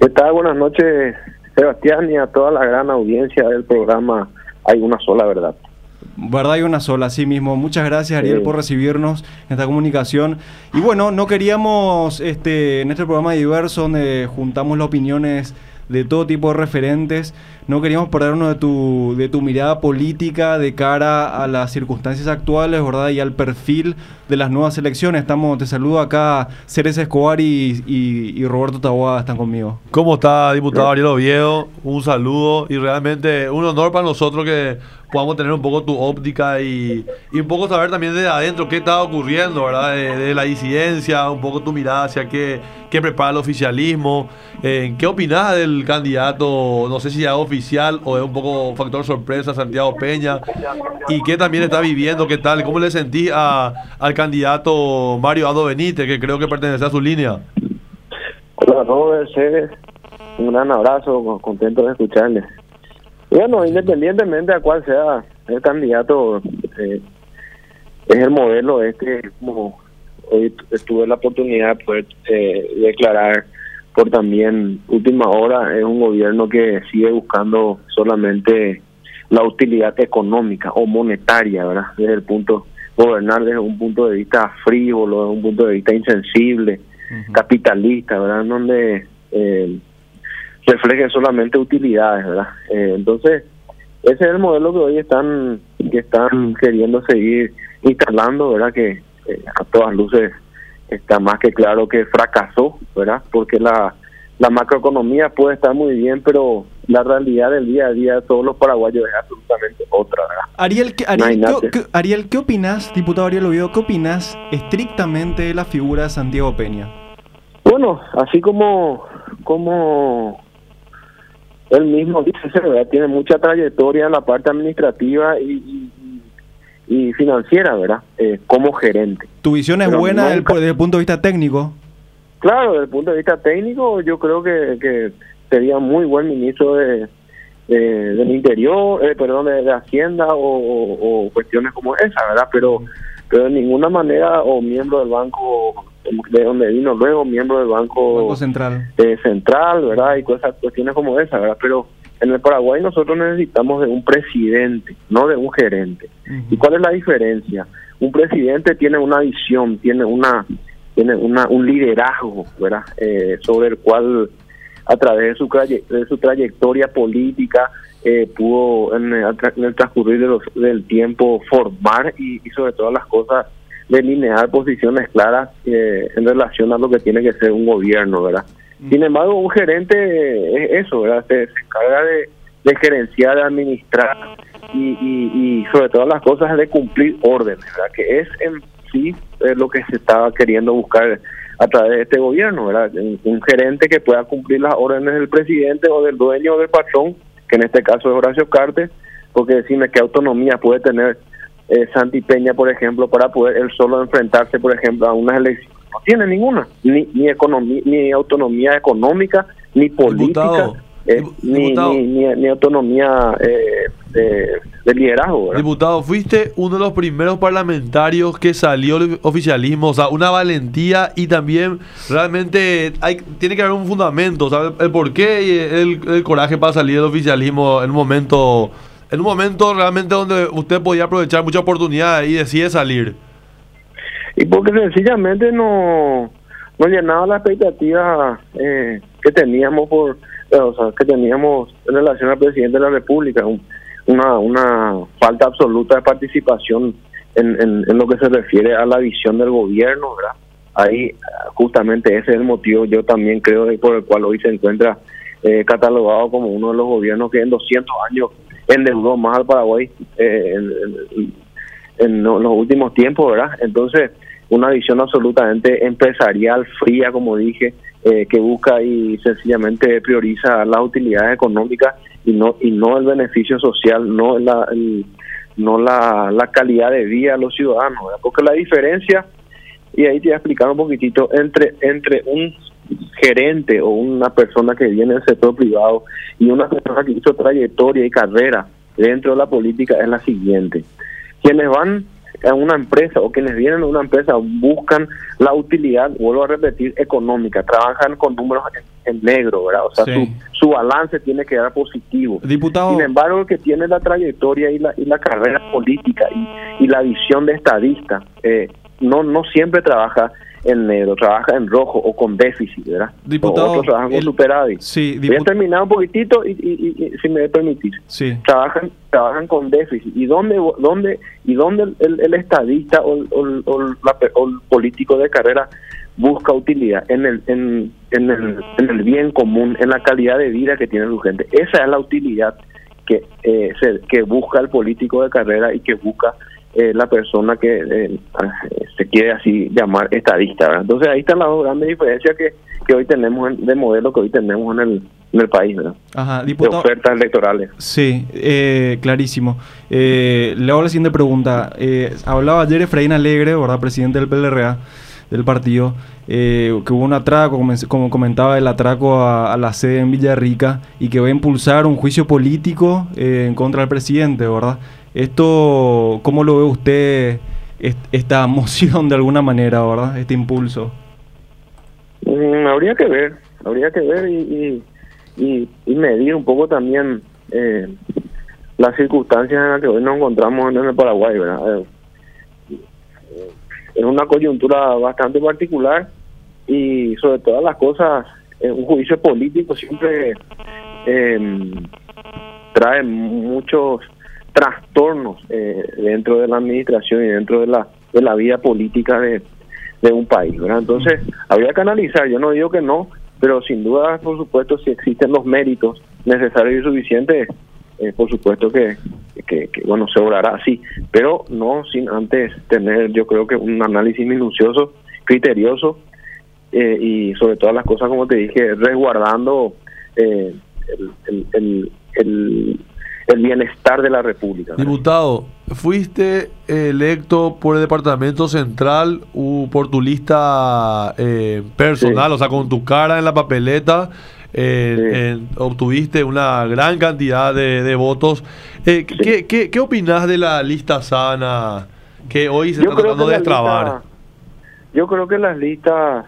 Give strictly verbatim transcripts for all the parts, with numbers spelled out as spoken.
¿Qué tal? Buenas noches, Sebastián, y a toda la gran audiencia del programa Hay una sola verdad. Verdad hay una sola, así mismo. Muchas gracias, Ariel, sí, por recibirnos en esta comunicación. Y bueno, no queríamos, este, en este programa diverso, donde juntamos las opiniones de todo tipo de referentes, no queríamos perdernos de tu, de tu mirada política de cara a las circunstancias actuales, ¿verdad? Y al perfil de las nuevas elecciones. Estamos, te saludo acá, Ceres Escobar y, y, y Roberto Taboada están conmigo. ¿Cómo está, diputado Ariel Oviedo? Un saludo y realmente un honor para nosotros que podamos tener un poco tu óptica y, y un poco saber también de adentro qué está ocurriendo, ¿verdad? De, de la disidencia, un poco tu mirada hacia qué, qué prepara el oficialismo. Eh, ¿Qué opinás del candidato, no sé si ya oficial o es un poco factor sorpresa, Santiago Peña? ¿Y qué también está viviendo? ¿Qué tal? ¿Cómo le sentís a, al candidato Mario Abdo Benítez, que creo que pertenece a su línea? Hola, Robert, Ceres. Un gran abrazo, contento de escucharles. Bueno, independientemente de cuál sea el candidato, eh, es el modelo este, como hoy tuve la oportunidad de poder eh, declarar por también última hora, es un gobierno que sigue buscando solamente la utilidad económica o monetaria, ¿verdad? Desde el punto, gobernar desde un punto de vista frívolo, desde un punto de vista insensible, uh-huh. capitalista, ¿verdad? Donde eh, refleje solamente utilidades, ¿verdad? Eh, entonces, ese es el modelo que hoy están que están queriendo seguir instalando, ¿verdad? Que eh, a todas luces está más que claro que fracasó, ¿verdad? Porque la, la macroeconomía puede estar muy bien, pero la realidad del día a día de todos los paraguayos es absolutamente otra, ¿verdad? Ariel, ¿qué, Ariel, ¿qué, qué, Ariel, ¿qué opinás, diputado Ariel Oviedo, qué opinás estrictamente de la figura de Santiago Peña? Bueno, así como como él mismo dice, ¿verdad? Tiene mucha trayectoria en la parte administrativa y, y, y financiera, ¿verdad? Eh, como gerente. ¿Tu visión es Pero buena nunca... desde el punto de vista técnico? Claro, desde el punto de vista técnico, yo creo que, que sería muy buen ministro de, de del Interior, eh, perdón, de, de Hacienda o, o, o cuestiones como esa, ¿verdad? Pero, pero de ninguna manera, o miembro del banco de donde vino luego, miembro del banco, banco central, eh, central, ¿verdad? Y cosas, cuestiones como esa, ¿verdad? Pero en el Paraguay nosotros necesitamos de un presidente, no de un gerente. Uh-huh. ¿Y cuál es la diferencia? Un presidente tiene una visión, tiene una tiene una un liderazgo, ¿verdad? Eh, sobre el cual a través de su de su trayectoria política eh, pudo en el, en el transcurrir de los, del tiempo formar y, y sobre todas las cosas delinear posiciones claras eh, en relación a lo que tiene que ser un gobierno, ¿verdad? Mm. Sin embargo, un gerente es eso, ¿verdad? Se, se encarga de, de gerenciar, de administrar y, y, y sobre todas las cosas de cumplir órdenes, ¿verdad? Que es en sí es lo que se estaba queriendo buscar a través de este gobierno, ¿verdad? Un, un gerente que pueda cumplir las órdenes del presidente o del dueño o del patrón, que en este caso es Horacio Cartes, porque decime qué autonomía puede tener Eh, Santi Peña, por ejemplo, para poder él solo enfrentarse, por ejemplo, a unas elecciones. No tiene ninguna, ni ni, economía, ni autonomía económica, ni política, eh, ni, ni, ni, ni autonomía eh, de, de liderazgo, ¿verdad? Diputado, fuiste uno de los primeros parlamentarios que salió del oficialismo, o sea, una valentía y también realmente hay tiene que haber un fundamento, ¿sabes? El porqué y el, el coraje para salir del oficialismo en un momento... En un momento realmente donde usted podía aprovechar muchas oportunidades y decide salir. Y porque sencillamente no, no llenaba la expectativa eh, que teníamos por, eh, o sea, que teníamos en relación al presidente de la República, un, una una falta absoluta de participación en, en, en lo que se refiere a la visión del gobierno, ¿verdad? Ahí justamente ese es el motivo, yo también creo, por el cual hoy se encuentra eh, catalogado como uno de los gobiernos que en doscientos años endeudó más al Paraguay eh, en, en, en los últimos tiempos, ¿verdad? Entonces, una visión absolutamente empresarial, fría, como dije, eh, que busca y sencillamente prioriza las utilidades económicas y no y no el beneficio social, no la el, no la, la calidad de vida de los ciudadanos, ¿verdad? Porque la diferencia, y ahí te voy a explicar un poquitito, entre entre un gerente o una persona que viene del sector privado y una persona que hizo trayectoria y carrera dentro de la política es la siguiente: quienes van a una empresa o quienes vienen a una empresa buscan la utilidad, vuelvo a repetir, económica, trabajan con números en, en negro, ¿verdad? O sea, sí. su, su balance tiene que dar positivo. Diputado. Sin embargo, el que tiene la trayectoria y la, y la carrera política y, y la visión de estadista, eh, no, no siempre trabaja en negro, trabaja en rojo o con déficit, ¿verdad? Diputado, o otros trabajan con el, superávit. Sí, diput- Voy a terminar un poquitito y, y, y, y si me permitís. Sí. Trabajan trabajan con déficit. ¿Y dónde dónde y dónde el, el, el estadista o, o, o, la, o el político de carrera busca utilidad? En el, en, en, el, en el bien común, en la calidad de vida que tiene su gente. Esa es la utilidad que, eh, se, que busca el político de carrera y que busca Eh, la persona que eh, se quiere así llamar estadista, ¿verdad? Entonces ahí están las dos grandes diferencias que, que hoy tenemos en, de modelo que hoy tenemos en el, en el país, ¿verdad? Ajá, diputado, de ofertas electorales. Sí, eh, clarísimo. Eh, le hago la siguiente pregunta. Eh, hablaba ayer Efraín Alegre, ¿verdad? Presidente del P L R A, del partido, eh, que hubo un atraco, como, como comentaba, el atraco a, a la sede en Villarrica y que va a impulsar un juicio político eh, en contra del presidente, ¿verdad? Esto, ¿cómo lo ve usted, est- esta moción de alguna manera, verdad? Este impulso. Mm, habría que ver, habría que ver y, y, y, y medir un poco también eh, las circunstancias en las que hoy nos encontramos en el Paraguay, ¿verdad? Eh, es una coyuntura bastante particular y sobre todas las cosas, eh, un juicio político siempre eh, trae muchos trastornos eh, dentro de la administración y dentro de la de la vida política de, de un país, ¿verdad? Entonces, habría que analizar, yo no digo que no, pero sin duda, por supuesto, si existen los méritos necesarios y suficientes, eh, por supuesto que, que, que, bueno, se obrará así, pero no sin antes tener, yo creo que un análisis minucioso, criterioso, eh, y sobre todas las cosas, como te dije, resguardando eh, el, el, el, el el bienestar de la República. Diputado, fuiste electo por el Departamento Central u por tu lista eh, personal, sí. O sea, con tu cara en la papeleta, eh, sí. en, obtuviste una gran cantidad de, de votos. Eh, sí. ¿qué, qué, ¿Qué opinás de la lista sana que hoy se yo está tratando de destrabar? Lista, yo creo que las listas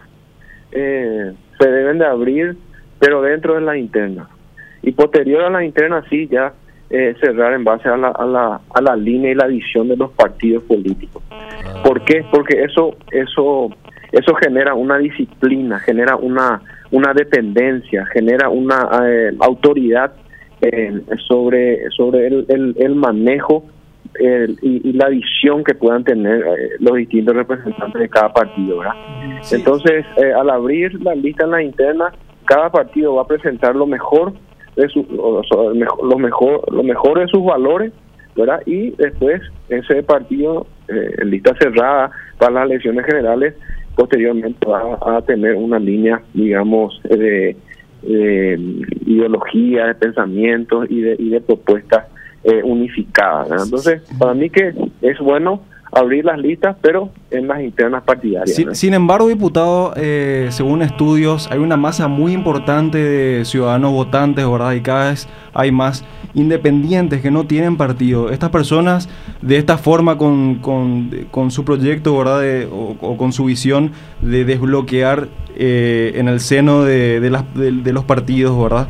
eh, se deben de abrir, pero dentro de las internas. Y posterior a las internas, sí, ya Eh, cerrar en base a la, a la a la línea y la visión de los partidos políticos. ¿Por qué? Porque eso eso eso genera una disciplina, genera una una dependencia, genera una eh, autoridad eh, sobre sobre el, el, el manejo eh, y, y la visión que puedan tener eh, los distintos representantes de cada partido, ¿verdad? Sí. Entonces, eh, al abrir la lista en la interna, cada partido va a presentar lo mejor de su, lo, lo mejor lo mejor de sus valores, ¿verdad? Y después ese partido eh, en lista cerrada para las elecciones generales posteriormente va a tener una línea, digamos, de, de ideología, de pensamientos y de, y de propuestas eh, unificadas, ¿verdad? Entonces, para mí que es bueno abrir las listas, pero en las internas partidarias. Sin, sin embargo, diputado, eh, según estudios, hay una masa muy importante de ciudadanos votantes, ¿verdad? Y cada vez hay más independientes que no tienen partido. Estas personas, de esta forma, con, con, con su proyecto, ¿verdad? De, o, o con su visión de desbloquear eh, en el seno de, de, las, de, de los partidos, ¿verdad?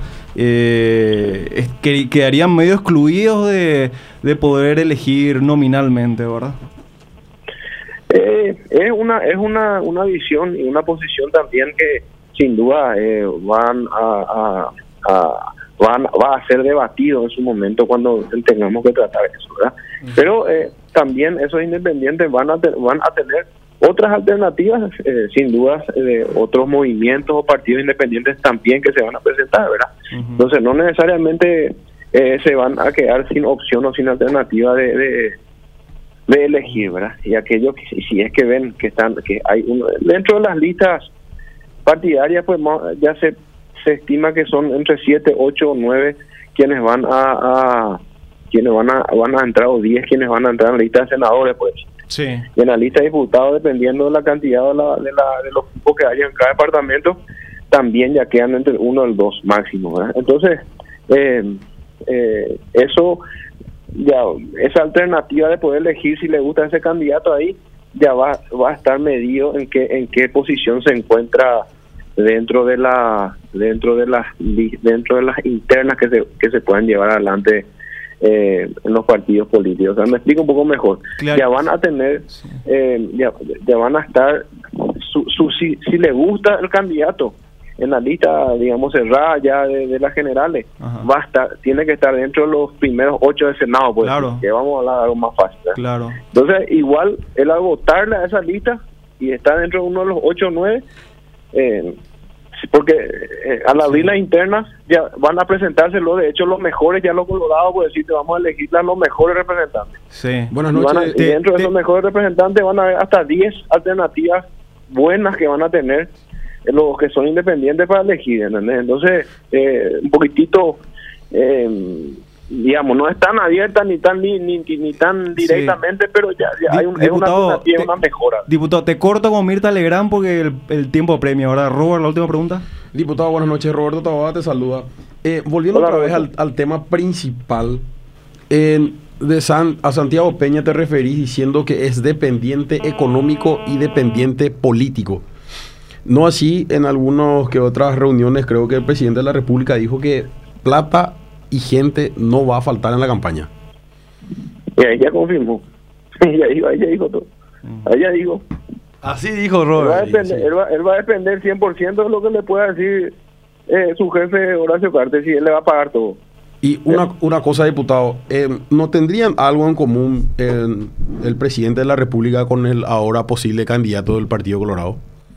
Eh, es, que quedarían medio excluidos de, de poder elegir nominalmente, ¿verdad? Eh, es una es una una visión y una posición también que sin duda eh, van a, a, a van va a ser debatido en su momento cuando tengamos que tratar eso, ¿verdad? Uh-huh. Pero eh, también esos independientes van a te, van a tener otras alternativas, eh, sin dudas, de otros movimientos o partidos independientes también que se van a presentar, ¿verdad? Uh-huh. Entonces no necesariamente eh, se van a quedar sin opción o sin alternativa de, de de elegir, ¿verdad? Y aquellos que si es que ven que están que hay uno dentro de las listas partidarias, pues ya se se estima que son entre siete, ocho o nueve quienes van a, a quienes van a van a entrar, o diez quienes van a entrar en la lista de senadores, pues. Sí. Y en la lista de diputados, dependiendo de la cantidad de, la, de, la, de los grupos que haya en cada departamento, también ya quedan entre el uno y el dos máximo, ¿verdad? Entonces, eh, eh, eso ya esa alternativa de poder elegir si le gusta ese candidato ahí, ya va, va a estar medido en qué, en qué posición se encuentra dentro de la, dentro de las, dentro de las internas que se, que se puedan llevar adelante eh, en los partidos políticos. O sea, me explico un poco mejor. Claro. Ya van a tener, eh, ya, ya van a estar, su, su, si, si le gusta el candidato en la lista, digamos, cerrada ya de, de las generales, Ajá. va a estar, tiene que estar dentro de los primeros ocho del Senado, pues, claro. que vamos a hablar de algo más fácil. ¿eh? Claro. Entonces, igual, él al votarle a esa lista y está dentro de uno de los ocho o nueve, eh, porque eh, al abrir las internas ya van a presentárselo, de hecho los mejores, ya los colorados, pues decirte, vamos a elegir a los mejores representantes. Sí. Buenas noches. Y, a, te, y dentro te, de esos mejores representantes van a haber hasta diez alternativas buenas que van a tener los que son independientes para elegir, ¿entendés? Entonces, eh, un poquitito, eh, digamos, no es tan abierta ni tan ni, ni, ni tan directamente, sí. pero ya, ya hay un, diputado, es una, te, una mejora. Diputado, te corto con Mirta Legrand porque el, el tiempo apremia, ¿verdad? Robert, la última pregunta. Diputado, buenas noches. Roberto Taboada te saluda. Eh, volviendo Hola, otra vez al, al tema principal, eh, de San, a Santiago Peña te referís diciendo que es dependiente económico y dependiente político. No así en algunas que otras reuniones, creo que el presidente de la República dijo que plata y gente no va a faltar en la campaña. Y ahí ya confirmó. Y ahí, ahí ya dijo todo. Ahí ya dijo. Así dijo Robert. Él va a depender, sí. él va, él va a depender cien por ciento de lo que le pueda decir eh, su jefe Horacio Cartes, y él le va a pagar todo. Y una, una cosa, diputado, eh, ¿no tendrían algo en común eh, el presidente de la República con el ahora posible candidato del Partido Colorado?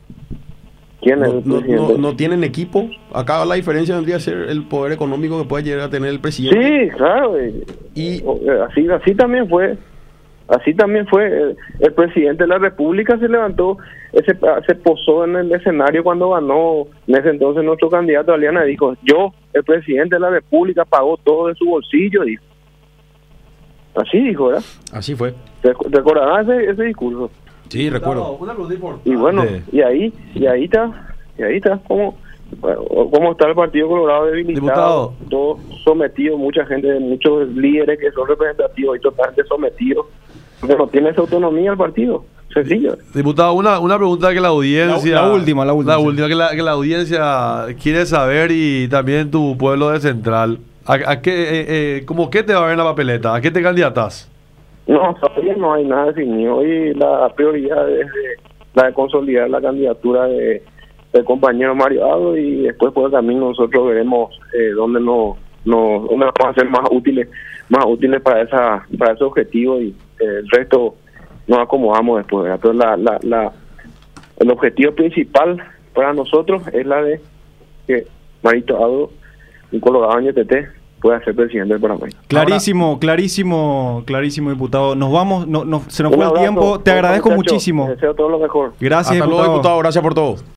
¿Quién es no, el presidente? No, no, ¿No tienen equipo? Acá la diferencia vendría a ser el poder económico que puede llegar a tener el presidente. Sí, claro. Y así, así también fue. Así también fue. El, el presidente de la República se levantó, se, se posó en el escenario cuando ganó en ese entonces nuestro candidato Aliana, dijo, yo, el presidente de la República, pagó todo de su bolsillo, dijo. Así dijo, ¿verdad? Así fue. ¿Recordarás ese, ese discurso? Sí, recuerdo. Y bueno, y ahí, y ahí está, y ahí está, cómo, cómo está el Partido Colorado debilitado, Diputado. Todo sometido, mucha gente, muchos líderes que son representativos y totalmente sometidos, porque no tiene esa autonomía el partido, sencillo. Diputado, una, una pregunta que la audiencia... La, la última, la última. La última, que la, que la audiencia quiere saber, y también tu pueblo de Central. ¿A, a qué, eh, eh, como qué te va a ver en la papeleta? ¿A qué te candidatas? No, todavía no hay nada definido. Hoy la prioridad es de, la de consolidar la candidatura de, del compañero Mario Ado, y después por el camino nosotros veremos eh, dónde nos no, dónde nos vamos a ser más útiles más útiles para esa para ese objetivo, y eh, el resto nos acomodamos después, ¿verdad? Pero la, la, la, el objetivo principal para nosotros es la de que Marito Ado, un colorado en Y T T, pueda ser presidente del Paraguay. Clarísimo, Ahora, clarísimo, clarísimo, diputado. Nos vamos, no, no, se nos fue el tiempo. Te agradezco muchísimo. Deseo todo lo mejor. Gracias, Hasta diputado. luego, diputado. Gracias por todo.